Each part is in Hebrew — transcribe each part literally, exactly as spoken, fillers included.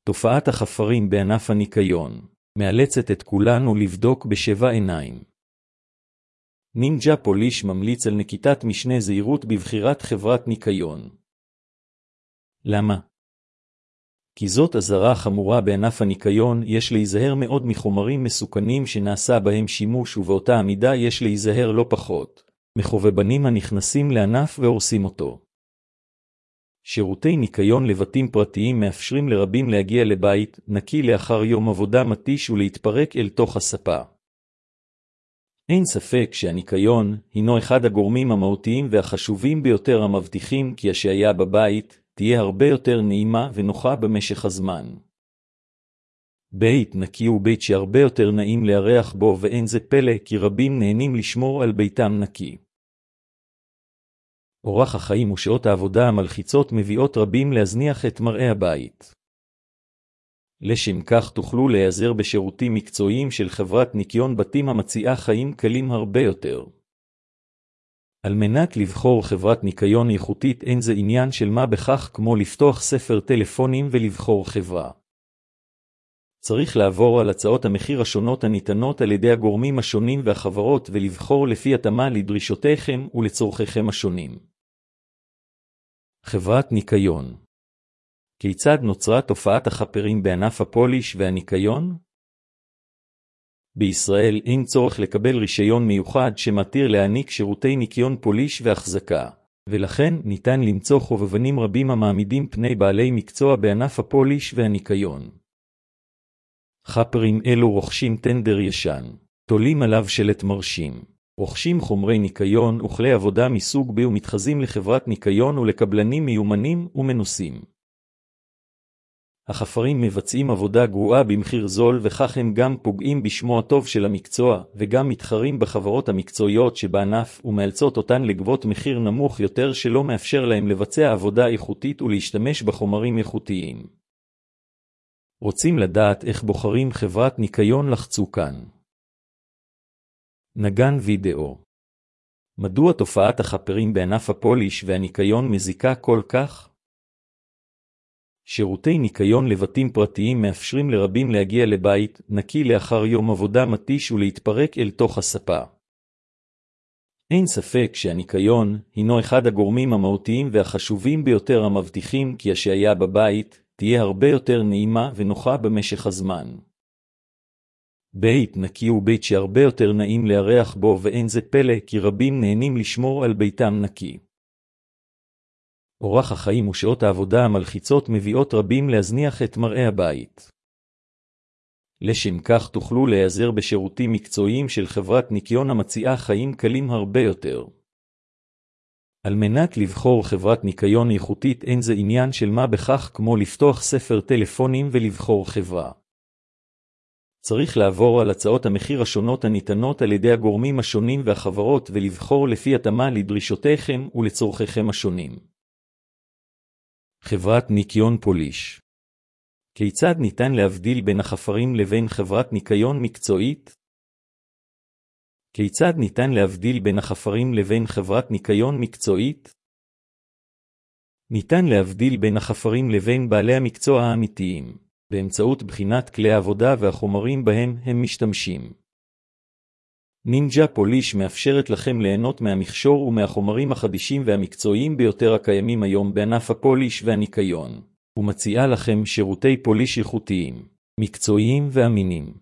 תופעת החפרים בענף הניקיון מאלצת את כולנו לבדוק בשבע עיניים. נינג'ה פוליש ממליץ על נקיטת משנה זהירות בבחירת חברת ניקיון. למה? כי זאת אזהרה חמורה בענף הניקיון, יש להיזהר מאוד מחומרים מסוכנים שנעשה בהם שימוש, ובאותה עמידה יש להיזהר לא פחות מחובבנים הנכנסים לענף והורסים אותו. שירותי ניקיון לבתים פרטיים מאפשרים לרבים להגיע לבית נקי לאחר יום עבודה מתיש ולהתפרק אל תוך הספה. אין ספק שהניקיון הינו אחד הגורמים המהותיים והחשובים ביותר המבטיחים כי השהייה בבית תהיה הרבה יותר נעימה ונוחה במשך הזמן. בית נקי הוא בית שהרבה יותר נעים לארח בו, ואין זה פלא כי רבים נהנים לשמור על ביתם נקי. אורח החיים ושעות העבודה המלחיצות מביאות רבים להזניח את מראה הבית. לשם כך תוכלו להיעזר בשירותים מקצועיים של חברת ניקיון בתים המציעה חיים קלים הרבה יותר. על מנת לבחור חברת ניקיון איכותית אין זה עניין של מה בכך כמו לפתוח ספר טלפונים ולבחור חברה. צריך לעבור על הצעות המחיר השונות הניתנות על ידי הגורמים השונים והחברות ולבחור לפי התאמה לדרישותיכם ולצורכיכם השונים. חברת ניקיון. כיצד נוצרה תופעת החפרים בענף הפוליש והניקיון? בישראל אין צורך לקבל רישיון מיוחד שמתיר להעניק שירותי ניקיון פוליש והחזקה, ולכן ניתן למצוא חובבנים רבים המעמידים פני בעלי מקצוע בענף הפוליש והניקיון. חפרים אלו רוכשים טנדר ישן, תולים עליו שלט מרשים, רוכשים חומרי ניקיון וכלי עבודה מסוג בי ומתחזים לחברת ניקיון ולקבלנים מיומנים ומנוסים. החפרים מבצעים עבודה גרועה במחיר זול, וכך הם גם פוגעים בשמו הטוב של המקצוע, וגם מתחרים בחברות המקצועיות שבענף ומאלצות אותן לגבות מחיר נמוך יותר שלא מאפשר להם לבצע עבודה איכותית ולהשתמש בחומרים איכותיים. רוצים לדעת איך בוחרים חברת ניקיון? לחצו כאן. נגן וידאו. מדוע תופעת החפרים בענף הפוליש והניקיון מזיקה כל כך? שירותי ניקיון לבתים פרטיים מאפשרים לרבים להגיע לבית נקי לאחר יום עבודה מתיש ולהתפרק אל תוך הספה. אין ספק שהניקיון הינו אחד הגורמים המהותיים והחשובים ביותר המבטיחים כי השהייה בבית תהיה הרבה יותר נעימה ונוחה במשך הזמן. בית נקי הוא בית שהרבה יותר נעים לארח בו, ואין זה פלא כי רבים נהנים לשמור על ביתם נקי. אורח החיים ושעות העבודה המלחיצות מביאות רבים להזניח את מראה הבית. לשם כך תוכלו להיעזר בשירותים מקצועיים של חברת ניקיון המציעה חיים קלים הרבה יותר. על מנת לבחור חברת ניקיון איכותית אין זה עניין של מה בכך כמו לפתוח ספר טלפונים ולבחור חברה. צריך לעבור על הצעות המחיר השונות הניתנות על ידי הגורמים השונים והחברות ולבחור לפי התאמה לדרישותיכם ולצורכיכם השונים. חברת ניקיון פוליש. כיצד ניתן להבדיל בין החפרים לבין חברת ניקיון מקצועית? כיצד ניתן להבדיל בין החפרים לבין חברת ניקיון מקצועית? ניתן להבדיל בין החפרים לבין בעלי המקצוע האמיתיים, באמצעות בחינת כלי העבודה והחומרים בהם הם משתמשים. נינג'ה פוליש מאפשרת לכם ליהנות מהמכשור ומהחומרים החדישים והמקצועיים ביותר הקיימים היום בענף הפוליש והניקיון, ומציעה לכם שירותי פוליש איכותיים, מקצועיים ואמינים.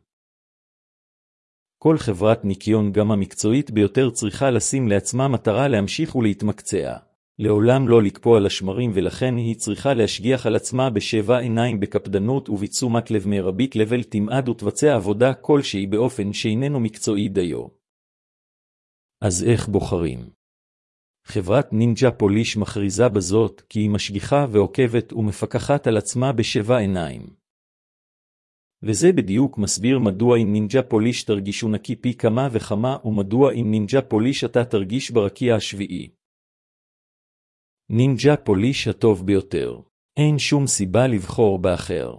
כל חברת ניקיון, גם המקצועית ביותר, צריכה לשים לעצמה מטרה להמשיך ולהתמקצע, לעולם לא לקפוא על השמרים, ולכן היא צריכה להשגיח על עצמה בשבע עיניים בקפדנות ובתשומת לב מרבית לבל תמעד ותבצע עבודה כלשהי באופן שאיננו מקצועי דיו. אז איך בוחרים? חברת נינג'ה פוליש מכריזה בזאת כי היא משגיחה ועוקבת ומפקחת על עצמה בשבע עיניים. וזה בדיוק מסביר מדוע עם נינג'ה פוליש תרגישו נקי פי כמה וכמה, ומדוע עם נינג'ה פוליש אתה תרגיש ברקיע השביעי. נינג'ה פוליש הטוב ביותר. אין שום סיבה לבחור באחר.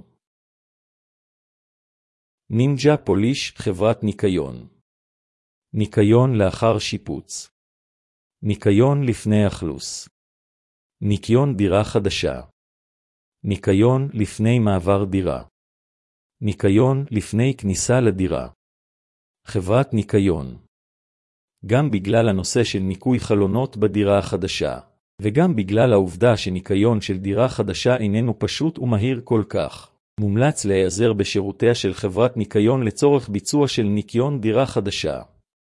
נינג'ה פוליש, חברת ניקיון. ניקיון לאחר שיפוץ. ניקיון לפני אכלוס. ניקיון דירה חדשה. ניקיון לפני מעבר דירה. ניקיון לפני כניסה לדירה. חברת ניקיון. גם בגלל הנושא של ניקוי חלונות בדירה החדשה, וגם בגלל העובדה שניקיון של דירה חדשה איננו פשוט ומהיר כל כך, מומלץ להיעזר בשירותיה של חברת ניקיון לצורך ביצוע של ניקיון דירה חדשה.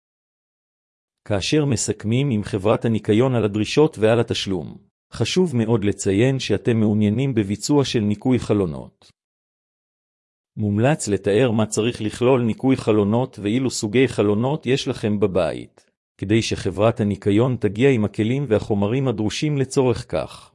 כאשר מסכמים עם חברת הניקיון על הדרישות ועל התשלום, חשוב מאוד לציין שאתם מעוניינים בביצוע של ניקוי חלונות. מומלץ לתאר מה צריך לכלול ניקוי חלונות ואילו סוגי חלונות יש לכם בבית, כדי שחברת הניקיון תגיע עם הכלים והחומרים הדרושים לצורך כך.